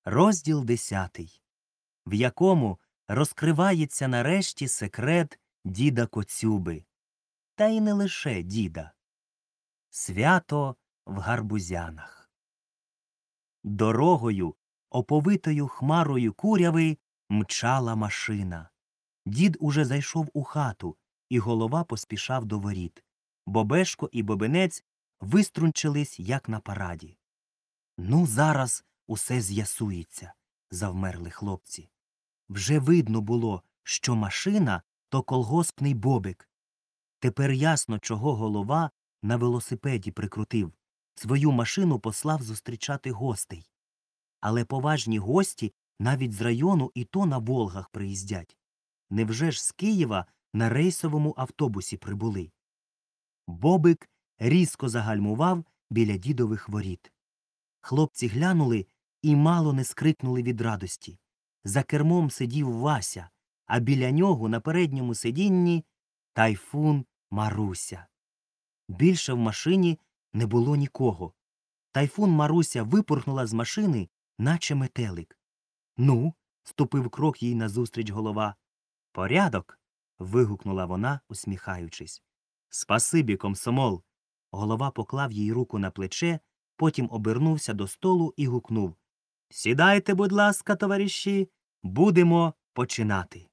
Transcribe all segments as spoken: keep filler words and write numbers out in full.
Розділ десятий, в якому розкривається нарешті секрет діда Коцюби. Та й не лише діда. Свято в Гарбузянах. Дорогою, оповитою хмарою куряви, мчала машина. Дід уже зайшов у хату, і голова поспішав до воріт. Бобешко і Бобинець виструнчились, як на параді. Ну, зараз усе з'ясується, завмерли хлопці. Вже видно було, що машина – то колгоспний Бобик. Тепер ясно, чого голова на велосипеді прикрутив. Свою машину послав зустрічати гостей. Але поважні гості навіть з району і то на Волгах приїздять. Невже ж з Києва на рейсовому автобусі прибули? Бобик різко загальмував біля дідових воріт. Хлопці глянули і мало не скрикнули від радості. За кермом сидів Вася, а біля нього на передньому сидінні Тайфун Маруся. Більше в машині не було нікого. Тайфун Маруся випорхнула з машини, наче метелик. «Ну?» – ступив крок їй назустріч голова. «Порядок!» – вигукнула вона, усміхаючись. «Спасибі, комсомол!» Голова поклав їй руку на плече, потім обернувся до столу і гукнув. «Сідайте, будь ласка, товариші, будемо починати!»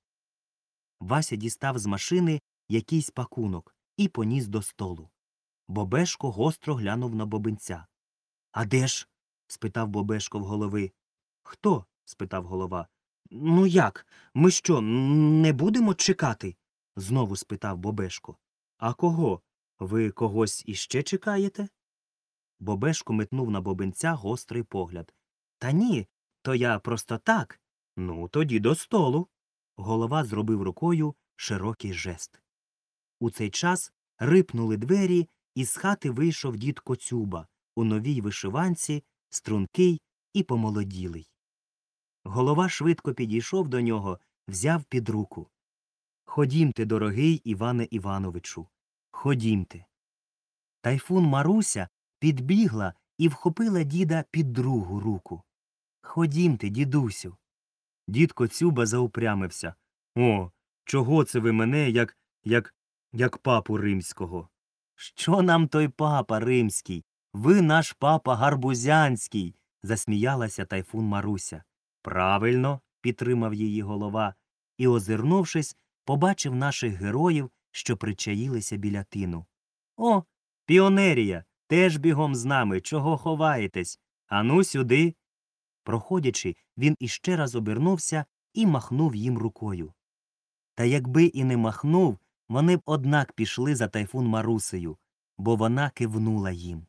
Вася дістав з машини якийсь пакунок і поніс до столу. Бобешко гостро глянув на Бобинця. «А де ж?» – спитав Бобешко в голови. «Хто?» – спитав голова. «Ну як? Ми що, не будемо чекати?» – знову спитав Бобешко. «А кого? Ви когось іще чекаєте?» Бобешко метнув на Бобинця гострий погляд. «Та ні, то я просто так. Ну, тоді до столу». Голова зробив рукою широкий жест. У цей час рипнули двері, і з хати вийшов дід Коцюба у новій вишиванці, стрункий і помолоділий. Голова швидко підійшов до нього, взяв під руку. «Ходімте, дорогий Іване Івановичу, ходімте». Тайфун Маруся підбігла і вхопила діда під другу руку. «Ходімте, дідусю». Дід Коцюба заупрямився. «О, чого це ви мене, як, як, як папу римського?» «Що нам той папа римський? Ви наш папа гарбузянський», – засміялася Тайфун Маруся. «Правильно», – підтримав її голова, і, озирнувшись, побачив наших героїв, що причаїлися біля тину. «О, піонерія, теж бігом з нами, чого ховаєтесь? Ану сюди». Проходячи, він іще раз обернувся і махнув їм рукою. Та якби і не махнув, вони б однак пішли за Тайфун Марусею, бо вона кивнула їм.